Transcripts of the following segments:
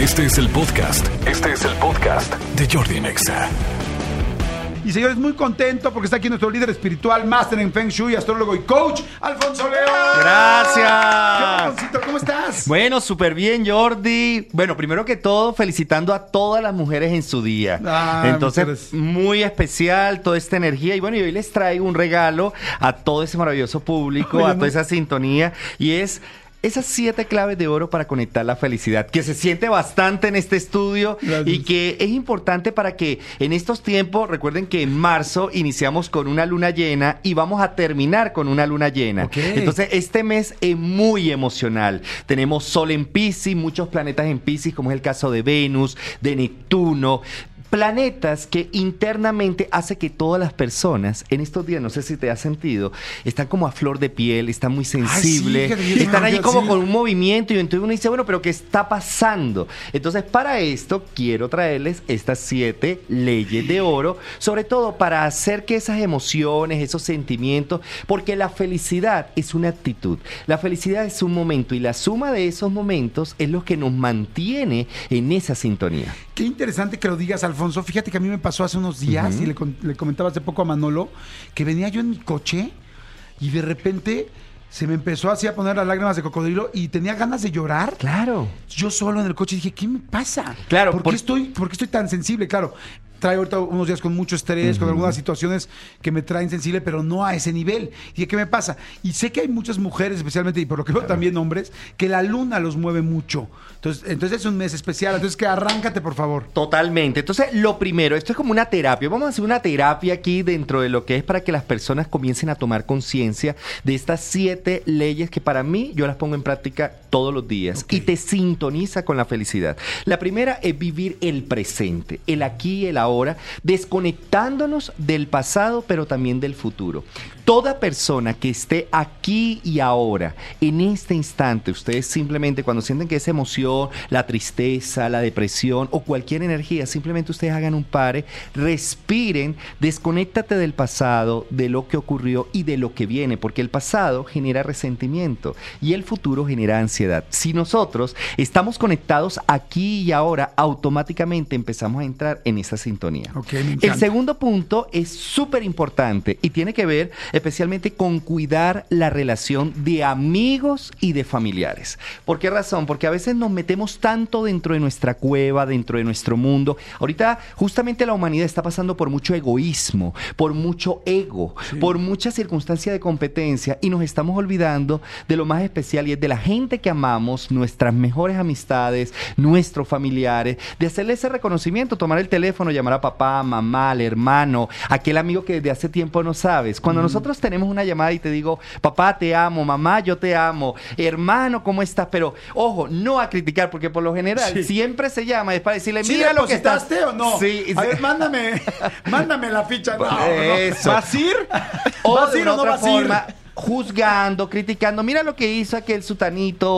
Este es el podcast de Jordi Nexa. Y señores, muy contento porque está aquí nuestro líder espiritual, máster en Feng Shui, astrólogo y coach, Alfonso León. Gracias. ¿Qué onda, Alfonsito? ¿Cómo estás? Bueno, súper bien, Jordi. Bueno, primero que todo, felicitando a todas las mujeres en su día. Entonces, muy especial toda esta energía. Y bueno, y hoy les traigo un regalo a todo ese maravilloso público, a toda esa sintonía. Y es esas 7 claves de oro para conectar la felicidad, que se siente bastante en este estudio. Gracias. Y que es importante para que en estos tiempos, recuerden que en marzo iniciamos con una luna llena y vamos a terminar con una luna llena. Okay. Entonces, este mes es muy emocional. Tenemos Sol en Piscis, muchos planetas en Piscis, como es el caso de Venus, de Neptuno. Planetas que internamente hace que todas las personas en estos días, no sé si te has sentido, están como a flor de piel, están muy sensibles, están allí como con un movimiento y entonces uno dice, bueno, pero ¿qué está pasando? Entonces, para esto quiero traerles estas 7 leyes de oro, sobre todo para hacer que esas emociones, esos sentimientos, porque la felicidad es una actitud, la felicidad es un momento y la suma de esos momentos es lo que nos mantiene en esa sintonía. Qué interesante que lo digas, Alfonso. Fíjate que a mí me pasó hace unos días y le comentaba hace poco a Manolo que venía yo en mi coche y de repente se me empezó así a poner las lágrimas de cocodrilo y tenía ganas de llorar. Claro. Yo solo en el coche dije, ¿qué me pasa? Claro. ¿Por qué estoy tan sensible? Claro. Traigo ahorita unos días con mucho estrés, con algunas situaciones que me traen sensible, pero no a ese nivel. Y ¿qué me pasa? Y sé que hay muchas mujeres, especialmente, y por lo que veo también hombres, que la luna los mueve mucho. Entonces es un mes especial. Entonces, que arráncate, por favor. Totalmente. Entonces, lo primero, esto es como una terapia. Vamos a hacer una terapia aquí dentro de lo que es para que las personas comiencen a tomar conciencia de estas 7 leyes que para mí yo las pongo en práctica todos los días. Okay. Y te sintoniza con la felicidad. La primera es vivir el presente, el aquí y el ahora, desconectándonos del pasado, pero también del futuro. Toda persona que esté aquí y ahora, en este instante, ustedes simplemente cuando sienten que esa emoción, la tristeza, la depresión o cualquier energía, simplemente ustedes hagan un pare, respiren, desconéctate del pasado, de lo que ocurrió y de lo que viene, porque el pasado genera resentimiento y el futuro genera ansiedad. Si nosotros estamos conectados aquí y ahora, automáticamente empezamos a entrar en esa sintonía. Okay, el segundo punto es súper importante y tiene que ver especialmente con cuidar la relación de amigos y de familiares. ¿Por qué razón? Porque a veces nos metemos tanto dentro de nuestra cueva, dentro de nuestro mundo. Ahorita justamente la humanidad está pasando por mucho egoísmo, por mucho ego, por mucha circunstancia de competencia y nos estamos olvidando de lo más especial y es de la gente que amamos, nuestras mejores amistades, nuestros familiares, de hacerle ese reconocimiento, tomar el teléfono, llamar a papá, mamá, al hermano, aquel amigo que desde hace tiempo no sabes. Cuando nosotros tenemos una llamada y te digo, papá, te amo, mamá, yo te amo, hermano, ¿cómo estás? Pero, ojo, no a criticar, porque por lo general siempre se llama, es para decirle, mira lo que estás... o no? Sí. A ver, mándame la ficha. No, eso. No. ¿Vas a ir? ¿Vas a ir o no vas a ir? Juzgando, criticando, mira lo que hizo aquel sutanito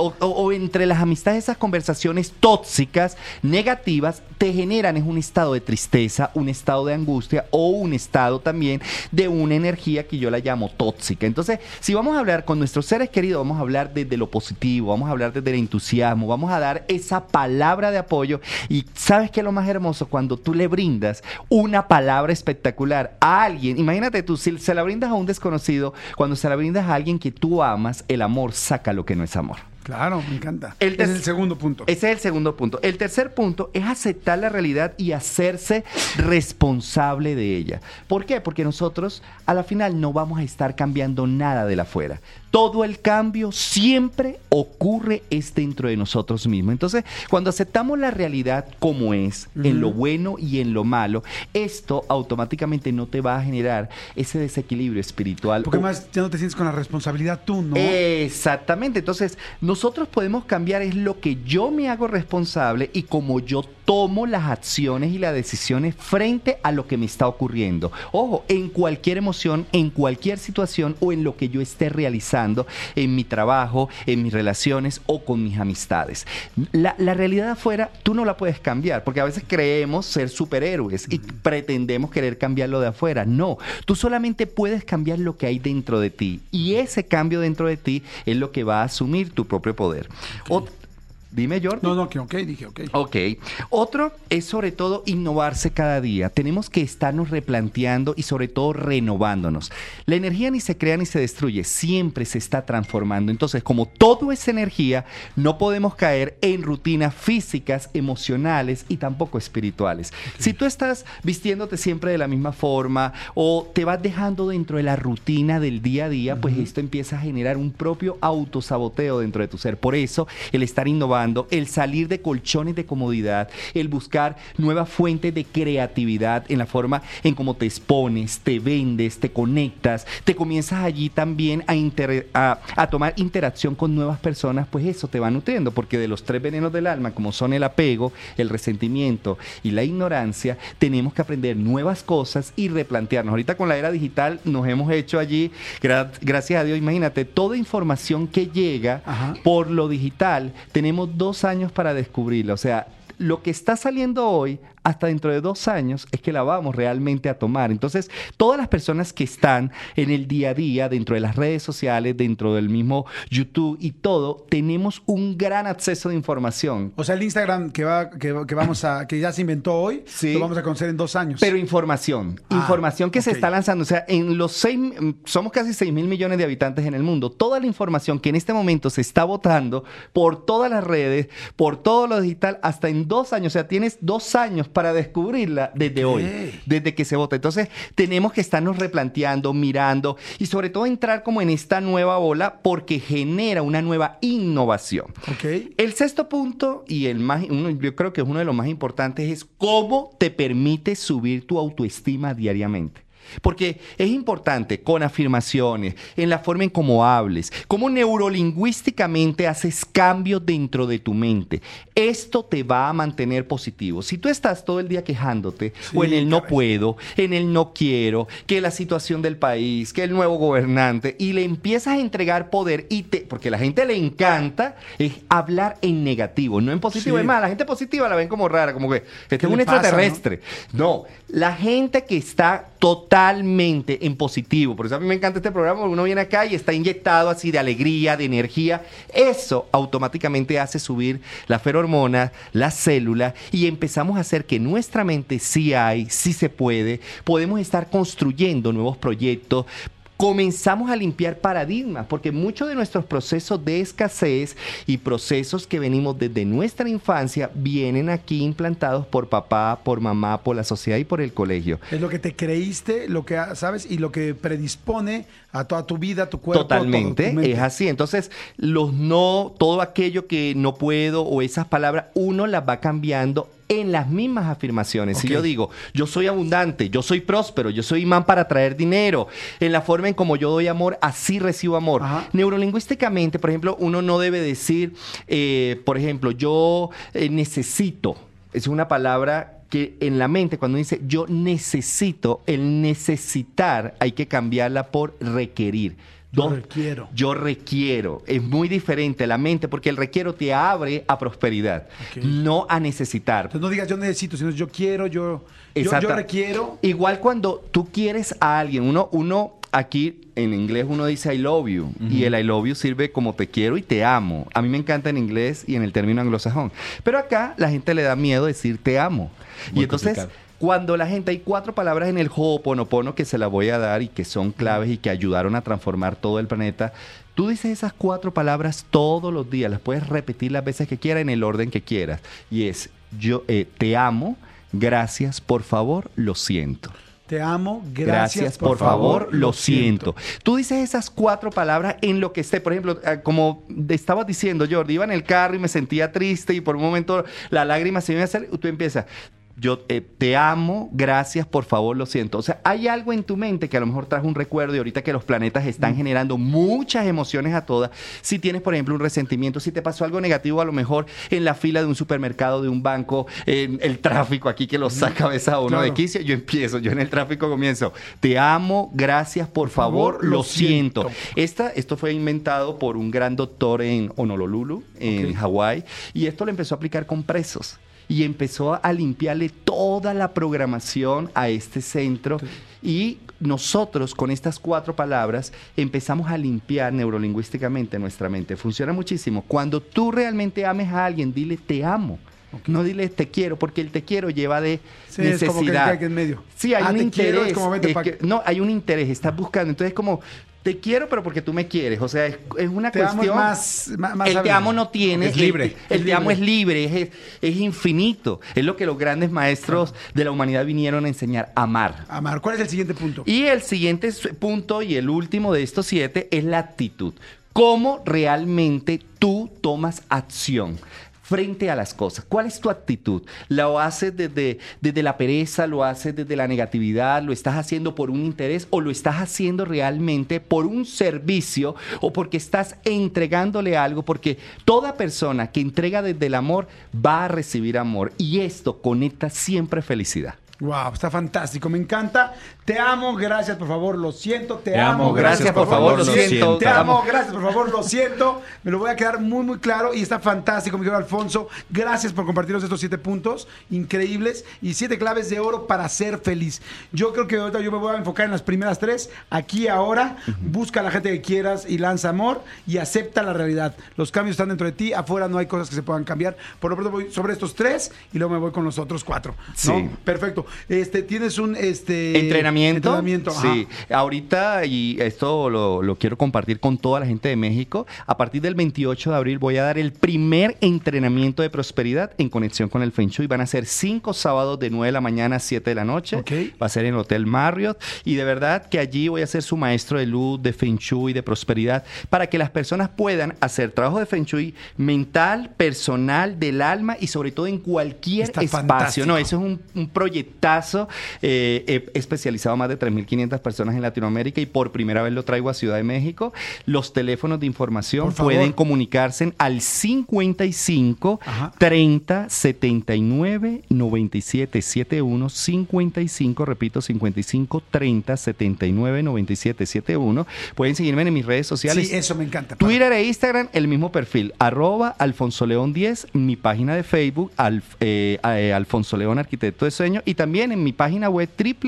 o entre las amistades, esas conversaciones tóxicas, negativas, te generan es un estado de tristeza, un estado de angustia o un estado también de una energía que yo la llamo tóxica. Entonces, si vamos a hablar con nuestros seres queridos, vamos a hablar desde lo positivo, vamos a hablar desde el entusiasmo, vamos a dar esa palabra de apoyo y ¿sabes qué es lo más hermoso? Cuando tú le brindas una palabra espectacular a alguien, imagínate tú, si se la brindas a un desconocido, cuando se la brindas a alguien que tú amas, el amor saca lo que no es amor. Claro, me encanta. Ese es el segundo punto. Ese es el segundo punto. El tercer punto es aceptar la realidad y hacerse responsable de ella. ¿Por qué? Porque nosotros a la final no vamos a estar cambiando nada de la afuera. Todo el cambio siempre ocurre dentro de nosotros mismos. Entonces, cuando aceptamos la realidad como es, en lo bueno y en lo malo, esto automáticamente no te va a generar ese desequilibrio espiritual. Porque más ya no te sientes con la responsabilidad tú, ¿no? Exactamente. Entonces, nosotros podemos cambiar es lo que yo me hago responsable y como yo tomo las acciones y las decisiones frente a lo que me está ocurriendo. Ojo, en cualquier emoción, en cualquier situación o en lo que yo esté realizando, en mi trabajo, en mis relaciones o con mis amistades. La realidad afuera tú no la puedes cambiar, porque a veces creemos ser superhéroes y pretendemos querer cambiar lo de afuera. No, tú solamente puedes cambiar lo que hay dentro de ti y ese cambio dentro de ti es lo que va a asumir tu propio poder. Dime, Jordi. No, que ok, dije ok. Ok. Otro es sobre todo innovarse cada día. Tenemos que estarnos replanteando y sobre todo renovándonos. La energía ni se crea ni se destruye, siempre se está transformando. Entonces, como todo es energía, no podemos caer en rutinas físicas, emocionales y tampoco espirituales. Okay. Si tú estás vistiéndote siempre de la misma forma o te vas dejando dentro de la rutina del día a día, pues esto empieza a generar un propio autosaboteo dentro de tu ser. Por eso, el estar innovando, el salir de colchones de comodidad, el buscar nuevas fuentes de creatividad en la forma en cómo te expones, te vendes, te conectas, te comienzas allí también a tomar interacción con nuevas personas, pues eso te va nutriendo, porque de los 3 venenos del alma, como son el apego, el resentimiento y la ignorancia, tenemos que aprender nuevas cosas y replantearnos. Ahorita con la era digital nos hemos hecho allí, gracias a Dios, imagínate, toda información que llega por lo digital, tenemos 2 años para descubrirla. O sea, lo que está saliendo hoy, hasta dentro de 2 años, es que la vamos realmente a tomar. Entonces, todas las personas que están en el día a día, dentro de las redes sociales, dentro del mismo YouTube y todo, tenemos un gran acceso de información. O sea, el Instagram que ya se inventó hoy, sí, lo vamos a conocer en 2 años. Pero información que se está lanzando. O sea, somos casi 6,000 millones de habitantes en el mundo. Toda la información que en este momento se está botando por todas las redes, por todo lo digital, hasta en 2 años. O sea, tienes 2 años para descubrirla desde hoy, desde que se vota. Entonces, tenemos que estarnos replanteando, mirando y sobre todo entrar como en esta nueva ola porque genera una nueva innovación. Okay. El 6º punto y yo creo que es uno de los más importantes es cómo te permite subir tu autoestima diariamente. Porque es importante con afirmaciones, en la forma en cómo hables, cómo neurolingüísticamente haces cambios dentro de tu mente. Esto te va a mantener positivo. Si tú estás todo el día quejándote, o en el no puedo, en el no quiero, que la situación del país, que el nuevo gobernante, y le empiezas a entregar poder, porque a la gente le encanta es hablar en negativo, no en positivo. Es más, la gente positiva la ven como rara, como que este es un extraterrestre. No, la gente que está totalmente en positivo. Por eso a mí me encanta este programa, porque uno viene acá y está inyectado así de alegría, de energía. Eso automáticamente hace subir las feromonas, las células, y empezamos a hacer que nuestra mente sí se puede. Podemos estar construyendo nuevos proyectos. Comenzamos a limpiar paradigmas, porque muchos de nuestros procesos de escasez y procesos que venimos desde nuestra infancia vienen aquí implantados por papá, por mamá, por la sociedad y por el colegio. Es lo que te creíste, lo que sabes y lo que predispone a toda tu vida, tu cuerpo. Totalmente, es así. Entonces, todo aquello que no puedo o esas palabras, uno las va cambiando en las mismas afirmaciones. Si yo digo, yo soy abundante, yo soy próspero, yo soy imán para traer dinero, en la forma en como yo doy amor, así recibo amor. Neurolingüísticamente, por ejemplo, uno no debe decir, por ejemplo, yo necesito. Es una palabra que en la mente, cuando dice yo necesito, el necesitar hay que cambiarla por requerir. Yo requiero. Es muy diferente la mente, porque el requiero te abre a prosperidad, no a necesitar. Entonces no digas yo necesito, sino yo quiero, yo requiero. Igual cuando tú quieres a alguien, uno aquí en inglés uno dice I love you, y el I love you sirve como te quiero y te amo. A mí me encanta en inglés y en el término anglosajón. Pero acá la gente le da miedo decir te amo. Muy y entonces complicado. Cuando la gente, hay 4 palabras en el Ho'oponopono que se las voy a dar y que son claves y que ayudaron a transformar todo el planeta. Tú dices esas 4 palabras todos los días, las puedes repetir las veces que quieras en el orden que quieras. Y es, yo te amo, gracias, por favor, lo siento. Te amo, gracias, por favor, lo siento. Tú dices esas 4 palabras en lo que esté. Por ejemplo, como estabas diciendo, Jordi, iba en el carro y me sentía triste y por un momento la lágrima se me iba a hacer. Tú empiezas, yo te amo, gracias, por favor, lo siento. O sea, hay algo en tu mente que a lo mejor trae un recuerdo, y ahorita que los planetas están generando muchas emociones a todas. Si tienes, por ejemplo, un resentimiento, si te pasó algo negativo, a lo mejor en la fila de un supermercado, de un banco, en el tráfico aquí que lo saca a veces a uno de quicio, yo en el tráfico comienzo, te amo, gracias, por favor, lo siento. Esto fue inventado por un gran doctor en Honolulu, en Hawái, y esto lo empezó a aplicar con presos. y empezó a limpiarle toda la programación a este centro. Y nosotros, con estas 4 palabras, empezamos a limpiar neurolingüísticamente nuestra mente. Funciona muchísimo. Cuando tú realmente ames a alguien, dile te amo. Okay. No dile te quiero, porque el te quiero lleva de necesidad. Es como que caiga en medio. Sí, hay un interés. Es como no, hay un interés, estás buscando. Entonces, como te quiero, pero porque tú me quieres. O sea, es una cuestión. Más el te amo no tiene. Es libre. El te amo es libre, es infinito. Es lo que los grandes maestros de la humanidad vinieron a enseñar: amar. Amar. ¿Cuál es el siguiente punto? Y el siguiente punto, y el último de estos 7, es la actitud. ¿Cómo realmente tú tomas acción frente a las cosas? ¿Cuál es tu actitud? ¿Lo haces desde la pereza? ¿Lo haces desde la negatividad? ¿Lo estás haciendo por un interés? ¿O lo estás haciendo realmente por un servicio? ¿O porque estás entregándole algo? Porque toda persona que entrega desde el amor va a recibir amor. Y esto conecta siempre felicidad. Wow, está fantástico, me encanta. Te amo, gracias, por favor, lo siento. Te amo, gracias, por favor, lo siento. Te amo, gracias, por favor, lo siento. Me lo voy a quedar muy, muy claro y está fantástico, mi querido Alfonso. Gracias por compartirnos estos 7 puntos increíbles y 7 claves de oro para ser feliz. Yo creo que ahorita yo me voy a enfocar en las primeras 3. Aquí, ahora, busca a la gente que quieras y lanza amor y acepta la realidad. Los cambios están dentro de ti, afuera no hay cosas que se puedan cambiar. Por lo pronto voy sobre estos 3 y luego me voy con los otros 4. ¿No? Sí. Perfecto. Tienes un entrenamiento. Sí, ahorita, y esto lo quiero compartir con toda la gente de México, a partir del 28 de abril voy a dar el primer entrenamiento de prosperidad en conexión con el Feng Shui. Van a ser 5 sábados de 9 de la mañana a 7 de la noche. Okay. Va a ser en el Hotel Marriott y de verdad que allí voy a ser su maestro de luz, de Feng Shui, de prosperidad, para que las personas puedan hacer trabajo de Feng Shui mental, personal, del alma y sobre todo en cualquier espacio. Fantástico. No, eso es un proyectazo. He especializado a más de 3.500 personas en Latinoamérica y por primera vez lo traigo a Ciudad de México. Los teléfonos de información pueden comunicarse al 55 30 79 97 71 55, repito, 55 30 79 97 71. Pueden seguirme en mis redes sociales. Sí, eso me encanta. Twitter e Instagram, el mismo perfil, @AlfonsoLeón10, mi página de Facebook, Alfonso León, arquitecto de sueño, y también en mi página web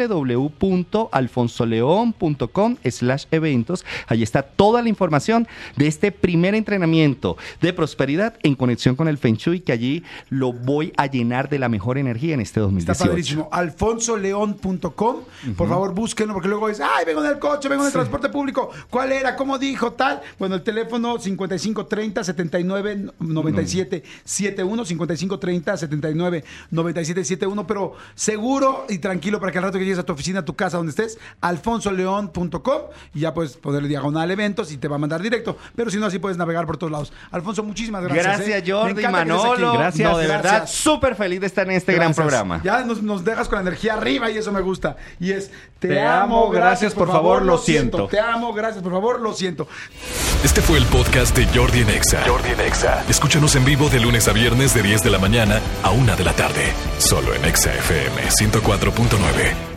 www.alfonsoleon.com/eventos. Allí está toda la información de este primer entrenamiento de prosperidad en conexión con el Feng Shui, que allí lo voy a llenar de la mejor energía en este 2018. Está padrísimo. alfonsoleon.com. Por favor, búsquenlo, porque luego es, ay, vengo en el coche, vengo en el transporte público. ¿Cuál era? ¿Cómo dijo? Tal. Bueno, el teléfono 55 30 79 97 71, 55 30 79 97 71, pero seguro y tranquilo para que al rato que llegues a tu oficina, a tu casa, donde estés, alfonsoleon.com, y ya puedes ponerle diagonal eventos y te va a mandar directo. Pero si no, así puedes navegar por todos lados. Alfonso, muchísimas gracias. Gracias, Jordi, Manolo. Gracias. No, de verdad, súper feliz de estar en este gran programa. Ya nos dejas con la energía arriba y eso me gusta. Y es, te amo, gracias, por favor, lo siento. Te amo, gracias, por favor, lo siento. Este fue el podcast de Jordi en Exa. Escúchanos en vivo de lunes a viernes de 10 de la mañana a 1 de la tarde. Solo en Exa FM 104.9.